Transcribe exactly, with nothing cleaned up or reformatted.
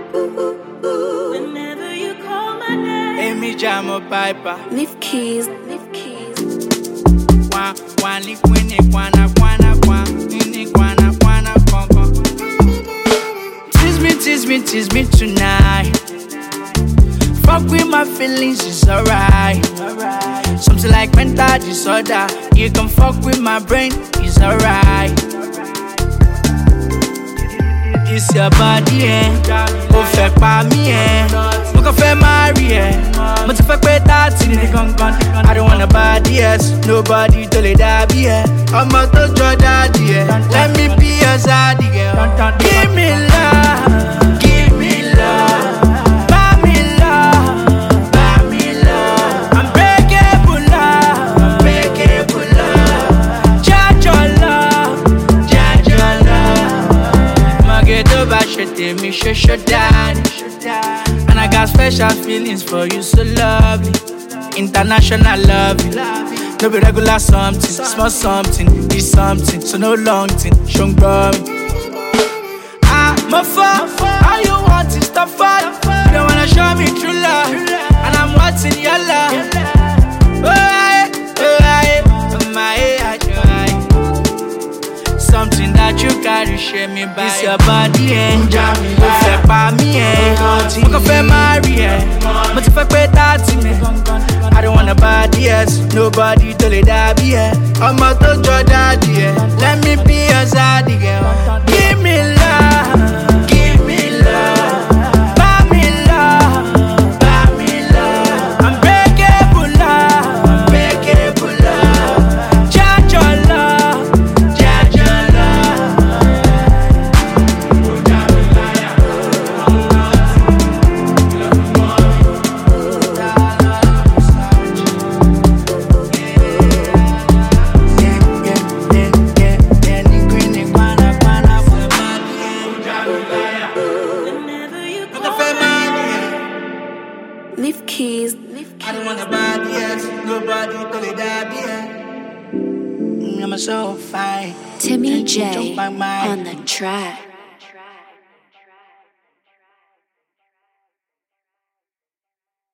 Whenever you call my name, Amy Jamo Piper. Leaf keys, leaf keys. Kwa kwani kwini kwana kwana kwa ini kwana kwana konko. Tease me, tease me, tease me tonight. Fuck with my feelings, it's alright. Something like mental disorder. You can fuck with my brain, it's alright. It's your body, eh? Mo fẹ́ pa mí, eh? Mo kàn fẹ́ marry, eh? Mo ti fẹ́ pé thirty ní gangan. I don't want nobody else, nobody tó lè dàbí ẹ. Ọmọ tó jọ daddy, eh? Let me be your zaddy, girl. Give me love, give me love. Buy me love, buy me love. Unbreakable love, unbreakable love. Judge your love, judge your love. My ghetto bad shit, me show show daddy. And I got special feelings for you, so lovely. International loving. No be regular something, small something, it's something, so no long thing, shung me. I'm a fuck, all you want is the fuck. You don't wanna show me true love, and I'm watching your love. Oh, I, oh, I, oh, my, I, something that you carry, share me by. It's your body, eh? Mo fẹ́ pa mí, eh? Mo kàn fẹ́ marry, eh? Mo ti fẹ́ pé thirty ní gangan. I don't want nobody else, nobody tó lè dàbí ẹ. Ọmọ tó jọ daddy, eh? Let me be your zaddy, girl. Give me love, give me love. Buy me love, buy me love. Unbreakable love, unbreakable love. Judge your love, judge your love. Leaf keys, leaf keys. I don't want nobody else, nobody till they die, yeah. I'm so fine. Timmy Can't you J choke my mind? on the track.